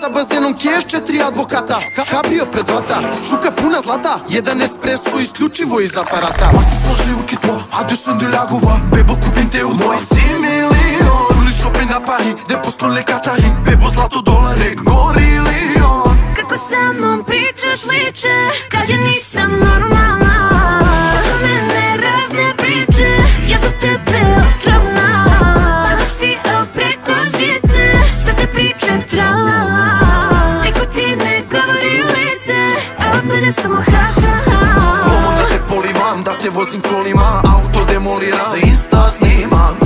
sa bazenom keš, 4 advokata. Kabrio pred vrata, šuka puna zlata, jedan espresso isključivo iz aparata. Moi si son jeu au quitte-moi, à 200 de la Gova. Bebo kupim te u 26 milion. Puni shopping na Paris, depos con le Qatari. Bebo zlato, dolare, gorilion. Kako sa mnom pričaš liče, kad ja nisam normalna. Oko mene razne priče, ja za tebe otrovna. Si preko žice, sve te priče tralala. Niko ti ne govori u lice, a od mene samo ha ha ha. Ovo da te polivam, da te vozim kolima, auto demoliram, za Insta snimam.